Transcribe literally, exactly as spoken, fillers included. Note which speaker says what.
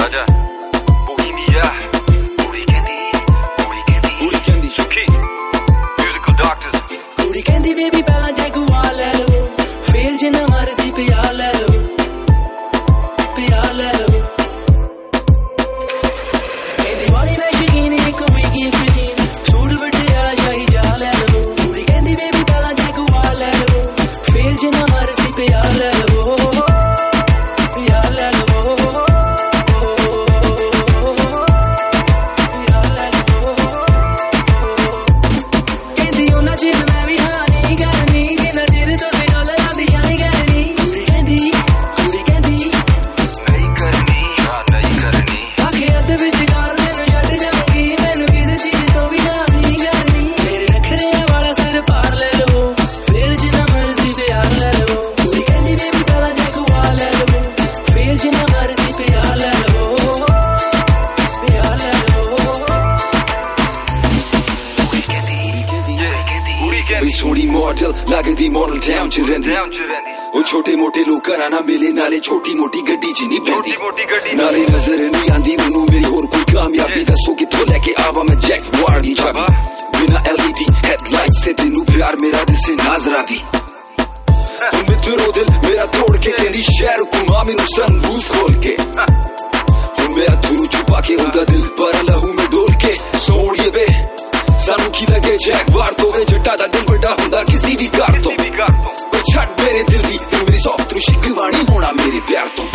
Speaker 1: Raja, Bohemia, Booty Candy, Booty Candy, Booty Candy, Suki, musical doctors.
Speaker 2: Booty Candy baby pehla jaguar le lo, fail jina marzi pyar le lo, pyar le lo. Candy wali mein shakini koi ki shakini, suit bade ala shahi ja le lo. Booty Candy baby pehla jaguar le lo, fail jina marzi pyar le lo.
Speaker 3: सोनी model लगदी model town च रहिंदी ओ छोटे मोटे लोकां ना मिले नाले छोटी मोटी गड्डी च नहीं बैठी नाले नजर नहीं आंदी मैनू मेरी होर कोई कामयाबी दसो कित्थों लेके आवा मैं जैगवार दी चाबी बिना एलईडी हेडलाइट्स ते तेनू प्यार मेरा दिसे नाजरा दी मित्रो दिल मेरा तोड़ के कहंदी शहर घुमा मैनू सनरूफ खोल के हुण मेरा थरू छुपा के हुंदा दिल पर लहू में डोल के सोणिए वे सानू की लगे जैगवार तो वे जट्टा दा दिल बड़ा हुंदा किसी भी कार तो पर छड़ मेरे दिल दी मेरी सॉफ्ट शिकवानी होना मेरे प्यार तो